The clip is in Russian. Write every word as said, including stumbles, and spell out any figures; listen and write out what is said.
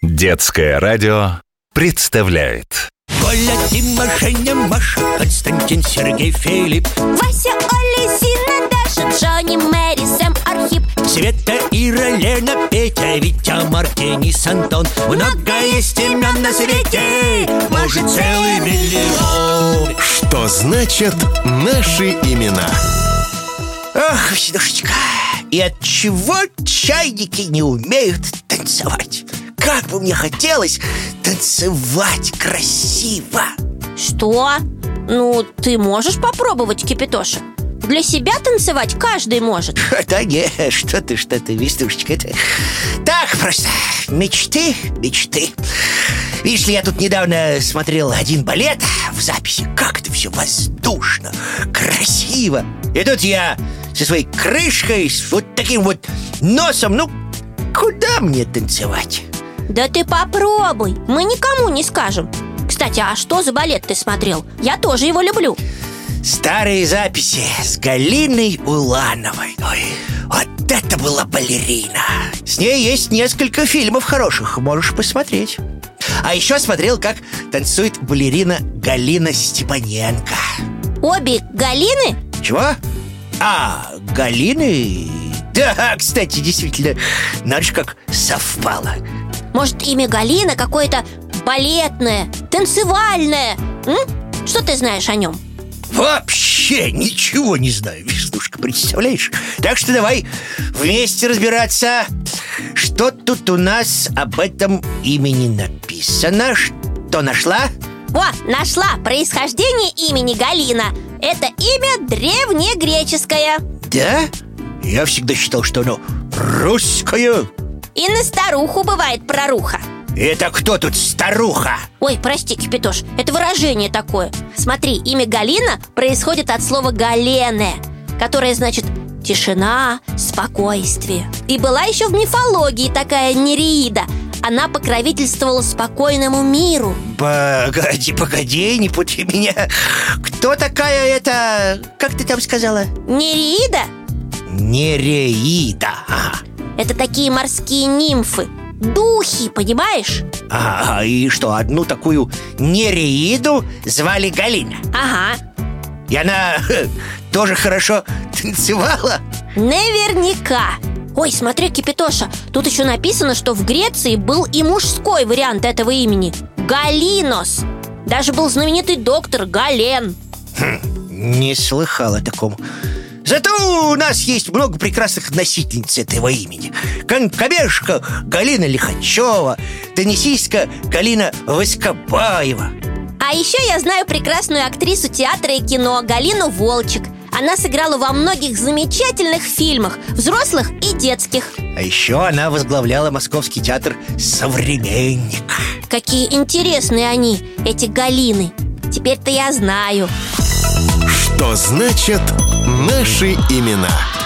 Детское радио представляет. Коля, Дима, Женя, Маша, Константин, Сергей, Филипп, Вася, Оля, Зина, Даша, Джонни, Мэри, Сэм, Архип, Света, Ира, Лена, Петя, Витя, Мартинис, Антон. Много есть имен на свете, может, целый миллион. Что значит наши имена? Ах, Василушечка, и от чего чайники не умеют танцевать? Как бы мне хотелось танцевать красиво. Что? Ну, ты можешь попробовать, Кипятоша? Для себя танцевать каждый может. Да не, что ты, что ты, Вестушечка, это так просто, мечты, мечты. Видишь ли, я тут недавно смотрел один балет в записи. Как это все воздушно, красиво. И тут я со своей крышкой, с вот таким вот носом. Ну, куда мне танцевать? Да ты попробуй, мы никому не скажем. Кстати, а что за балет ты смотрел? Я тоже его люблю. Старые записи с Галиной Улановой. Ой, вот это была балерина. С ней есть несколько фильмов хороших, можешь посмотреть. А еще смотрел, как танцует балерина Галина Степаненко. Обе Галины? Чего? А, Галины? Да, кстати, действительно, надо же как совпало. Может, имя Галина какое-то балетное, танцевальное? М? Что ты знаешь о нем? Вообще ничего не знаю, Веснушка, представляешь? Так что давай вместе разбираться. Что тут у нас об этом имени написано? Что нашла? О, нашла! Происхождение имени Галина. Это имя древнегреческое. Да? Я всегда считал, что оно русское. И на старуху бывает проруха. Это кто тут старуха? Ой, прости, Кипятош, это выражение такое. Смотри, имя Галина происходит от слова «галене», которое значит тишина, спокойствие. И была еще в мифологии такая Нереида. Она покровительствовала спокойному миру. Погоди, погоди, не пути меня. Кто такая эта... Как ты там сказала? Нереида? Нереида. Ага. Это такие морские нимфы, духи, понимаешь? А, и что, одну такую Нереиду звали Галина? Ага. И она ха, тоже хорошо танцевала? Наверняка. Ой, смотри, Кипятоша, тут еще написано, что в Греции был и мужской вариант этого имени – Галинос. Даже был знаменитый доктор Гален. Хм, не слыхал о таком. Зато у нас есть много прекрасных носительниц этого имени. Конькобежка Галина Лихачева, теннисистка Галина Воскобаева. А еще я знаю прекрасную актрису театра и кино Галину Волчек. Она сыграла во многих замечательных фильмах, взрослых и детских. А еще она возглавляла Московский театр «Современник». Какие интересные они, эти Галины. Теперь-то я знаю. Что значит наши имена?